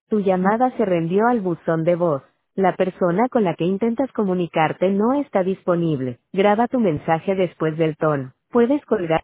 Tu llamada se reenvió al buzón de voz. La persona con la que intentas comunicarte no está disponible. Graba tu mensaje después del tono. Puedes colgar.